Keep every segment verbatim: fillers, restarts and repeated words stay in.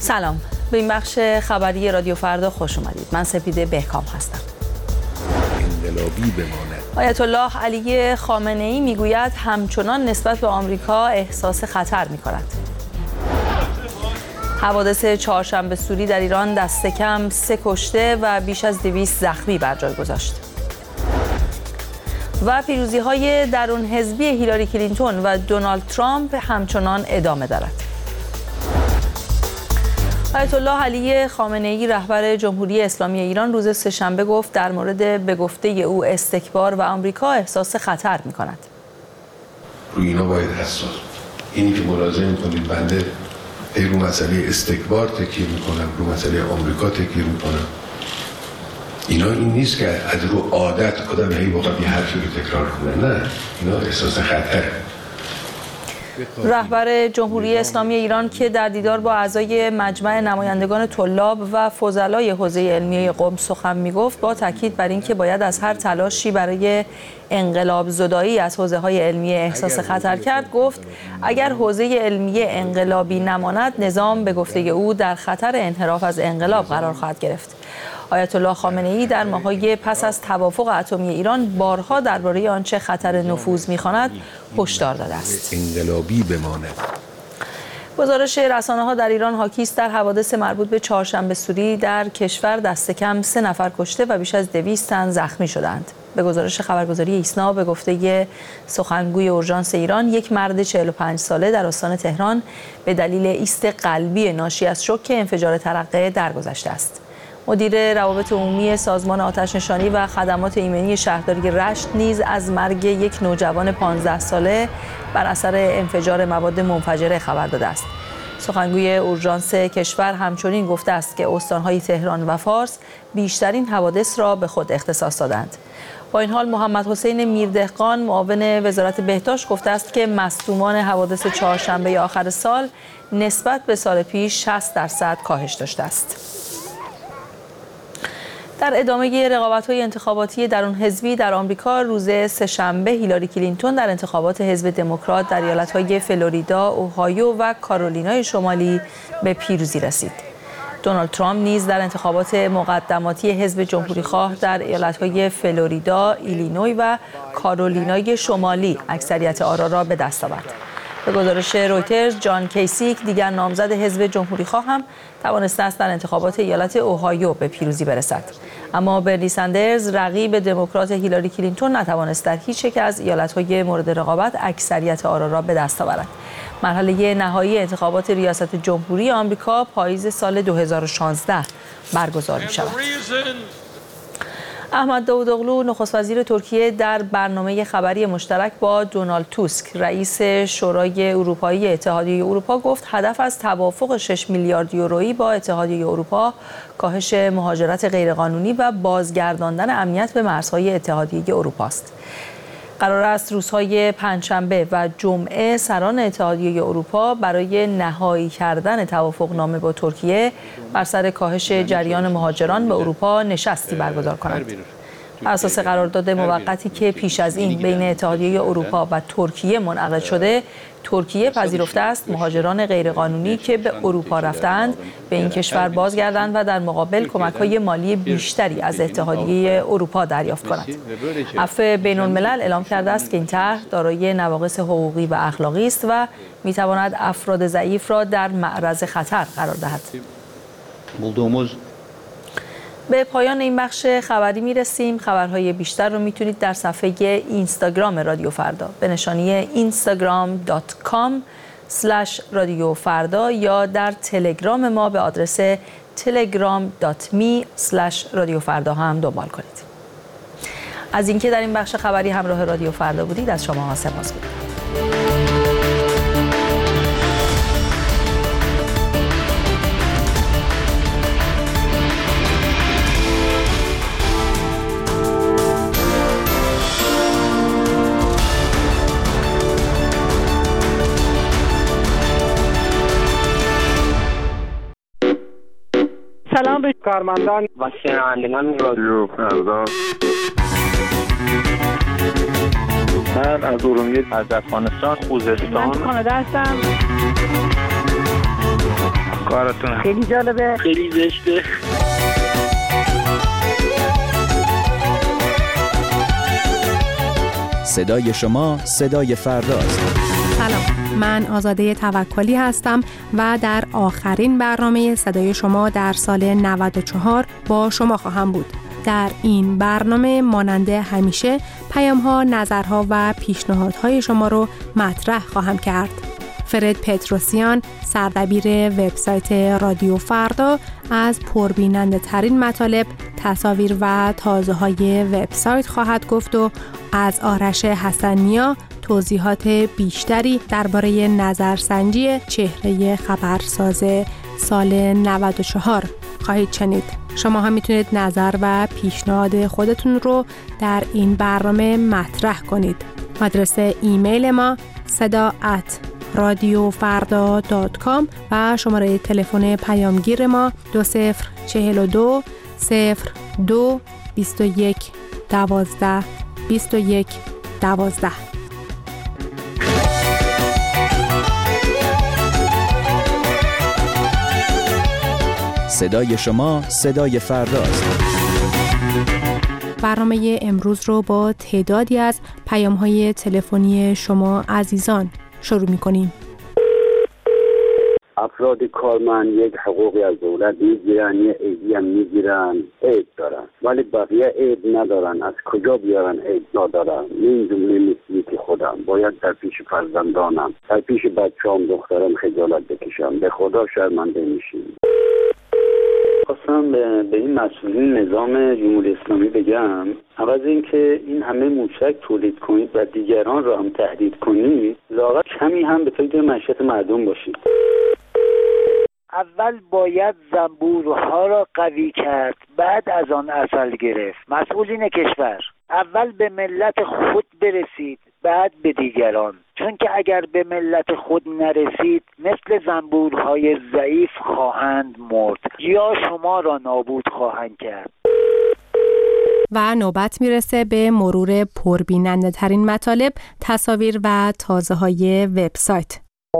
سلام، به این بخش خبری رادیو فردا خوش اومدید. من سپیده بهکام هستم. انقلابی بماند. آیت الله علی خامنه‌ای میگوید همچنان نسبت به آمریکا احساس خطر می‌کند. حوادث چهارشنبه سوری در ایران دست کم سه کشته و بیش از دویست زخمی بر جای گذاشت. و پیروزی‌های درون حزبی هیلاری کلینتون و دونالد ترامپ همچنان ادامه دارد. آیت الله علی خامنه‌ای رهبر جمهوری اسلامی ایران روز سه‌شنبه گفت در مورد به گفته او استکبار و آمریکا احساس خطر می‌کند. روی اینا باید حساس. اینی که ملاحظه می‌کنید بنده ای رو مسئله استکبار تکیه می‌کنم، رو مسئله آمریکا تکیه می‌کنم. اینا این نیست که از رو عادت آدم هی بخواد یه حرفی رو تکرار کنه. نه، اینا احساس خطره. رهبر جمهوری اسلامی ایران که در دیدار با اعضای مجمع نمایندگان طلاب و فضلای حوزه علمیه قم سخن میگفت، با تاکید بر اینکه باید از هر تلاشی برای انقلاب زدایی از حوزه‌های علمیه احساس خطر کرد، گفت اگر حوزه علمیه انقلابی نماند، نظام به گفته او در خطر انحراف از انقلاب قرار خواهد گرفت. آیت الله خامنه‌ای در ماه‌های پس از توافق اتمی ایران بارها درباره آنچه خطر نفوذ می‌خواند هشدار داده است. انقلابی بماند. گزارش رسانه‌ها در ایران حاکی است در حوادث مربوط به چهارشنبه سوری در کشور دست کم سه نفر کشته و بیش از دویست تن زخمی شدند. به گزارش خبرگزاری ایسنا به گفته سخنگوی اورژانس ایران، یک مرد چهل و پنج ساله در استان تهران به دلیل ایست قلبی ناشی از شوک انفجار ترقه درگذشته است. مدیر روابط عمومی سازمان آتش‌نشانی و خدمات ایمنی شهرداری رشت نیز از مرگ یک نوجوان پانزده ساله بر اثر انفجار مواد منفجره خبر داده است. سخنگوی اورژانس کشور همچنین گفته است که استان‌های تهران و فارس بیشترین حوادث را به خود اختصاص دادند. با این حال محمد حسین میردهقان معاون وزارت بهداشت گفته است که مصدومان حوادث چهارشنبه آخر سال نسبت به سال پیش شصت درصد کاهش داشته است. در ادامه رقابت‌های انتخاباتی درون حزبی در آمریکا، روز سه‌شنبه هیلاری کلینتون در انتخابات حزب دموکرات در ایالت‌های فلوریدا، اوهایو و کارولینای شمالی به پیروزی رسید. دونالد ترامپ نیز در انتخابات مقدماتی حزب جمهوری‌خواه در ایالت‌های فلوریدا، ایلینوی و کارولینای شمالی اکثریت آرا را به دست آورد. به گزارش رویترز، جان کیسیک دیگر نامزد حزب جمهوری‌خواه هم توانسته است در انتخابات ایالت اوهایو به پیروزی برسد. اما برنی سندرز رقیب دموکرات هیلاری کلینتون نتوانست در هیچ یک از ایالت‌های مورد رقابت اکثریت آرا را به دست آورد. مرحله نهایی انتخابات ریاست جمهوری آمریکا پاییز سال دو هزار و شانزده برگزار می‌شود. احمد داوودوغلو نخست وزیر ترکیه در برنامه خبری مشترک با دونالد توسک رئیس شورای اروپایی اتحادیه اروپا گفت هدف از توافق شش میلیارد یورویی با اتحادیه اروپا کاهش مهاجرت غیرقانونی و بازگرداندن امنیت به مرزهای اتحادیه اروپا است. قرار است روزهای پنجشنبه و جمعه سران اتحادیه اروپا برای نهایی کردن توافقنامه با ترکیه بر سر کاهش جریان مهاجران به اروپا نشستی برگزار کنند. بر اساس قرارداد موقتی که پیش از این بین اتحادیه اروپا و ترکیه منعقد شده، ترکیه پذیرفته است مهاجران غیرقانونی که به اروپا رفتند به این کشور بازگردند و در مقابل کمک‌های مالی بیشتری از اتحادیه اروپا دریافت کنند. عفو بین‌الملل اعلام کرده است که این طرح دارای نواقص حقوقی و اخلاقی است و می‌تواند افراد ضعیف را در معرض خطر قرار دهد. به پایان این بخش خبری میرسیم. خبرهای بیشتر رو میتونید در صفحه اینستاگرام رادیو فردا به نشانی اینستاگرام دات کام اسلش رادیو فردا یا در تلگرام ما به آدرس تلگرام دات می اسلش رادیو فردا هم دنبال کنید. از اینکه در این بخش خبری همراه رادیو فردا بودید از شما ها سپاس گذارم. سلام به کارمندان و شنوندگان رادیو فردا. من از ارومیه، از افغانستان، خوزستان، من کانادا هستم. کارتون خیلی جالبه، خیلی زشته. صدای شما صدای فرداست. سلام، من آزاده توکلی هستم و در آخرین برنامه صدای شما در سال نود و چهار با شما خواهم بود. در این برنامه مانند همیشه پیام‌ها، نظرها و پیشنهادهای شما رو مطرح خواهم کرد. فرد پتروسیان، سردبیر وبسایت رادیو فردا، از پربیننده ترین مطالب، تصاویر و تازه‌های وبسایت خواهد گفت و از آرش حسنیا توضیحات بیشتری درباره نظرسنجی چهره خبرساز سال نود و چهار خواهید شنید. شما هم میتونید نظر و پیشنهاد خودتون رو در این برنامه مطرح کنید. آدرس ایمیل ما صدا ات رادیو فردا دات کام و شماره تلفن پیامگیر ما دو صفر چهل و دو صفر دو بیست و یک دوازده بیست و یک دوازده. صدای شما صدای فرداست. برنامه امروز رو با تعدادی از پیام‌های تلفنی شما عزیزان شروع می‌کنیم. افراد کارمند یک حقوقی از دولت میگیرن، یه عیدی هم میگیرن، عید دارن، ولی بقیه عید ندارن. از کجا بیارن عید ندارن؟ این جمله مثلی که خودم باید در پیش فرزندانم، در پیش بچه‌ام، دخترم خجالت بکشم. به خدا شرمنده میشیم. خواستم به این مسئولین نظام جمهوری اسلامی بگم، عوض اینکه این همه موشک تولید کنید و دیگران را هم تهدید کنید، لااقل کمی هم به فکر معیشت مردم باشید. اول باید زنبورها را قوی کرد، بعد از آن عسل گرفت. مسئولین کشور اول به ملت خود برسید، بعد به دیگران، چون که اگر به ملت خود نرسید مثل زنبورهای ضعیف خواهند مرد یا شما را نابود خواهند کرد. و نوبت میرسه به مرور پربیننده ترین مطالب، تصاویر و تازه های وبسایت.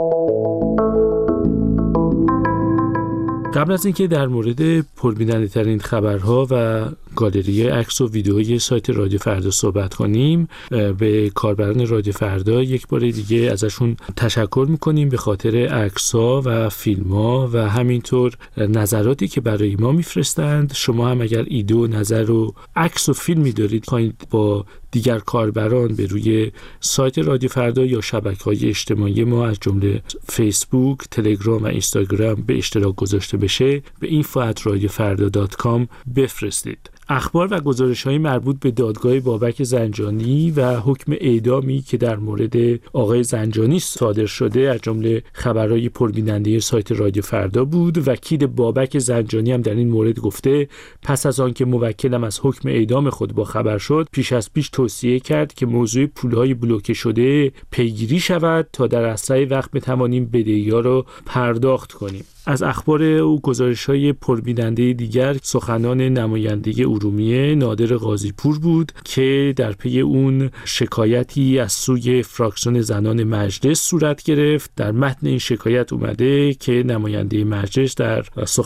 قبل از اینکه در مورد پربیننده ترین خبرها و گالری عکس و ویدئوی سایت رادیو فردا صحبت کنیم، به کاربران رادیو فردا یک بار دیگه ازشون تشکر میکنیم به خاطر عکس‌ها و فیلم‌ها و همینطور نظراتی که برای ما میفرستند. شما هم اگر ایده و نظر و عکس و فیلمی دارید خواهید با دیگر کاربران به روی سایت رادیو فردا یا شبکه‌های اجتماعی ما از جمله فیسبوک، تلگرام و اینستاگرام به اشتراک گذاشته بشه، به اینفو ات رادیو فردا دات کام بفرستید. اخبار و گزارش‌های مربوط به دادگاه بابک زنجانی و حکم اعدامی که در مورد آقای زنجانی صادر شده از جمله خبرهای پربیننده سایت رادیو فردا بود. وکیل بابک زنجانی هم در این مورد گفته پس از آن که موکلم از حکم اعدام خود با خبر شد، پیش از پیش توصیه کرد که موضوع پولهای بلوکه شده پیگیری شود تا در اسرع وقت بتوانیم بدهی‌ها را پرداخت کنیم. از اخبار او گزارش‌های پربیننده دیگر سخنان نماینده ارومیه نادر قاضی‌پور بود که در پی اون شکایتی از سوی فراکسیون زنان مجلس صورت گرفت. در متن این شکایت اومده که نماینده مجلس در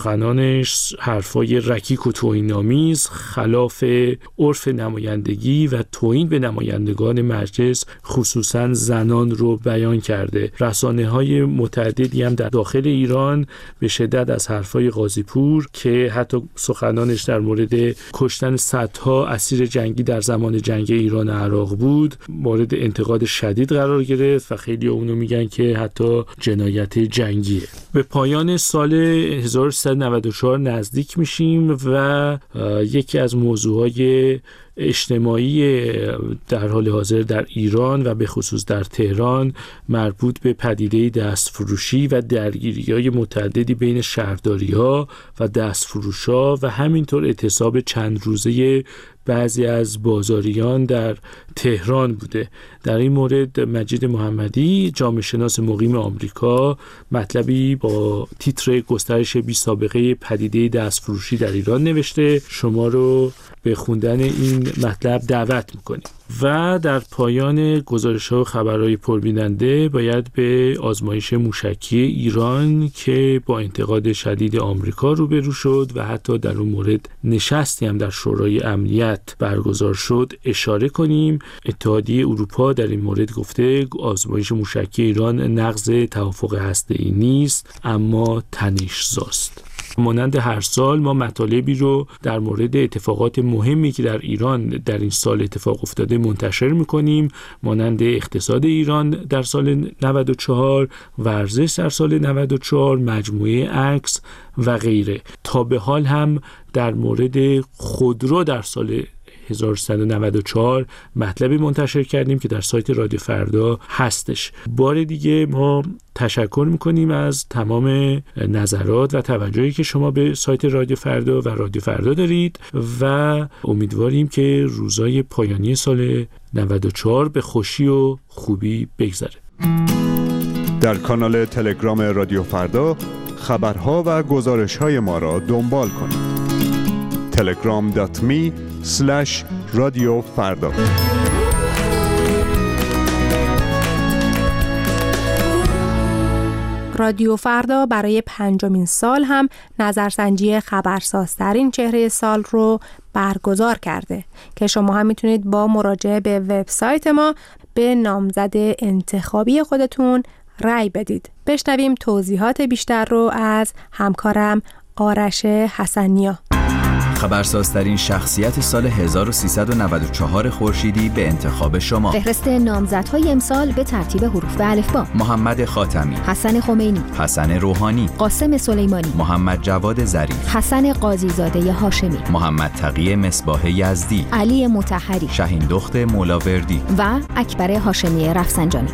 سخنانش حرفای رکیک و توهین‌آمیز خلاف عرف نمایندگی و توهین به نمایندگان مجلس خصوصا زنان رو بیان کرده. رسانه‌های متعددی هم در داخل ایران به شدت از حرفای قاضی‌پور که حتی سخنانش در مورد کشتن صدها اسیر جنگی در زمان جنگ ایران و عراق بود مورد انتقاد شدید قرار گرفت و خیلی اونو میگن که حتی جنایت جنگیه. به پایان سال هزار و سیصد و نود و چهار نزدیک میشیم و یکی از موضوعهای اجتماعی در حال حاضر در ایران و به خصوص در تهران مربوط به پدیده دستفروشی و درگیری‌های متعددی بین شهرداری‌ها و دستفروش‌ها و همینطور اعتصاب چند روزه بعضی از بازاریان در تهران بوده. در این مورد مجید محمدی، جامعه شناس مقیم آمریکا، مطلبی با تیتر گسترش بی سابقه پدیده دستفروشی در ایران نوشته. شما رو به خوندن این مطلب دعوت میکنیم. و در پایان گزارش‌ها و خبرهای پربیننده باید به آزمایش موشکی ایران که با انتقاد شدید آمریکا روبرو شد و حتی در اون مورد نشستی هم در شورای امنیت برگزار شد اشاره کنیم. اتحادیه اروپا در این مورد گفته آزمایش موشکی ایران نقض توافق هسته‌ای نیست، اما تنش‌زاست. مانند هر سال ما مطالبی رو در مورد اتفاقات مهمی که در ایران در این سال اتفاق افتاده منتشر میکنیم، مانند اقتصاد ایران در سال نود و چهار، ورزش در سال نود و چهار، مجموعه عکس و غیره. تا به حال هم در مورد خودرو در سال هزار و سیصد و نود و چهار مطلبی منتشر کردیم که در سایت رادیو فردا هستش. بار دیگه ما تشکر میکنیم از تمام نظرات و توجهی که شما به سایت رادیو فردا و رادیو فردا دارید و امیدواریم که روزای پایانی سال نود و چهار به خوشی و خوبی بگذره. در کانال تلگرام رادیو فردا خبرها و گزارش‌های ما را دنبال کنید. تلگرام دات می اسلش رادیو فردا. رادیو فردا برای پنجمین سال هم نظرسنجی خبرسازترین چهره سال رو برگزار کرده که شما هم میتونید با مراجعه به وبسایت ما به نامزد انتخابی خودتون رأی بدید. بشنویم توضیحات بیشتر رو از همکارم آرش حسنیا. خبرسازترین شخصیت سال هزار و سیصد و نود و چهار خورشیدی به انتخاب شما. فهرست نامزدهای امسال به ترتیب حروف الفبا: محمد خاتمی، حسن خمینی، حسن روحانی، قاسم سلیمانی، محمد جواد ظریف، حسن قاضیزاده هاشمی، محمد تقی مصباح یزدی، علی مطهری، شهین دخت مولاوردی و اکبر هاشمی رفسنجانی.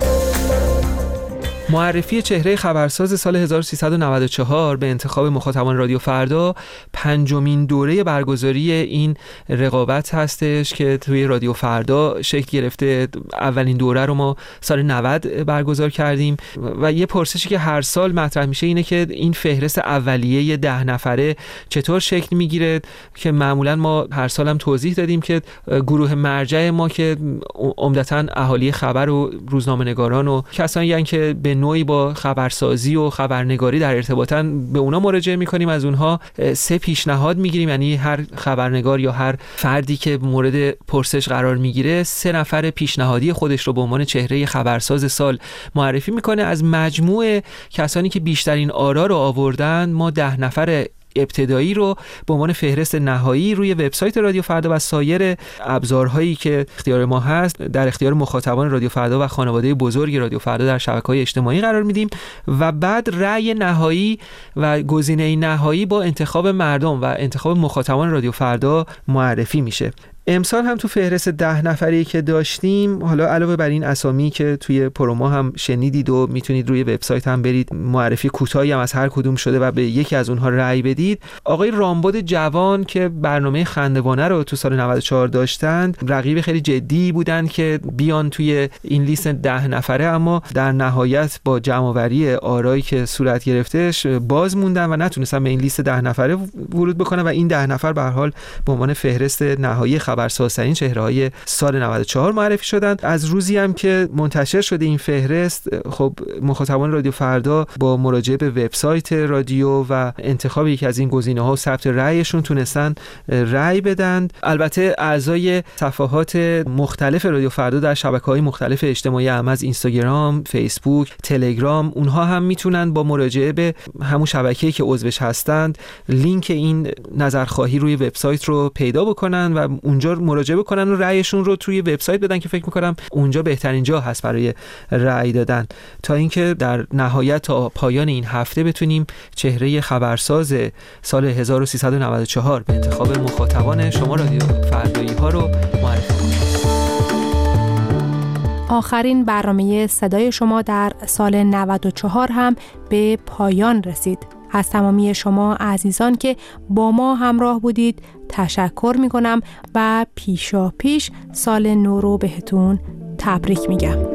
معرفی چهره خبرساز سال هزار و سیصد و نود و چهار به انتخاب مخاطبان رادیو فردا پنجمین دوره برگزاری این رقابت هستش که توی رادیو فردا شکل گرفته. اولین دوره رو ما سال نود برگزار کردیم و یه پرسشی که هر سال مطرح میشه اینه که این فهرست اولیه ده نفره چطور شکل میگیره، که معمولا ما هر سال هم توضیح دادیم که گروه مرجع ما که عمدتاً اهالی خبر و روزنامه‌نگاران و کسانی هستند که به نوعی با خبرسازی و خبرنگاری در ارتباطن به اونا مراجعه میکنیم. از اونها سه پیشنهاد میگیریم، یعنی هر خبرنگار یا هر فردی که مورد پرسش قرار میگیره سه نفر پیشنهادی خودش رو به عنوان چهره خبرساز سال معرفی میکنه. از مجموع کسانی که بیشترین آرا رو آوردن ما ده نفر ابتدایی رو به عنوان فهرست نهایی روی وبسایت رادیو فردا و سایر ابزارهایی که اختیار ما هست در اختیار مخاطبان رادیو فردا و خانواده بزرگ رادیو فردا در شبکه‌های اجتماعی قرار میدیم و بعد رأی نهایی و گزینه نهایی با انتخاب مردم و انتخاب مخاطبان رادیو فردا معرفی میشه. امسال هم تو فهرست ده نفری که داشتیم، حالا علاوه بر این اسامی که توی پرومو هم شنیدید و میتونید روی وبسایت هم برید معرفی کوتاهی هم از هر کدوم شده و به یکی از اونها رأی بدید. آقای رامبد جوان که برنامه خندوانه رو تو سال نود و چهار داشتند، رقیب خیلی جدی بودن که بیان توی این لیست ده نفره، اما در نهایت با جمع‌آوری آرایی که صورت گرفتش باز موندن و نتونستن به این لیست ده نفره ورود بکنن و این ده نفر به هر حال به عنوان فهرست نهایی خبرسازترین چهره‌های سال نود و چهار معرفی شدند. از روزی هم که منتشر شده این فهرست، خب مخاطبان رادیو فردا با مراجعه به وبسایت رادیو و انتخاب یکی از این گزینه‌ها و ثبت رأیشون تونستن رأی بدن. البته اعضای صفحات مختلف رادیو فردا در شبکه‌های مختلف اجتماعی هم از اینستاگرام، فیسبوک، تلگرام، اونها هم میتونن با مراجعه به همون شبکه‌ای که عضوش هستند لینک این نظرخواهی روی وبسایت رو پیدا بکنن و اونجا مراجعه بکنن و رأیشون رو توی وبسایت بدن که فکر می‌کنم اونجا بهترین جا هست برای رأی دادن، تا اینکه در نهایت تا پایان این هفته بتونیم چهره خبرساز سال هزار و سیصد و نود و چهار به انتخاب مخاطبان شما رادیو فردایی ها رو معرفی کنیم. آخرین برنامه صدای شما در سال نود و چهار هم به پایان رسید. از تمامی شما عزیزان که با ما همراه بودید تشکر می کنم و پیشا پیش سال نو رو بهتون تبریک میگم.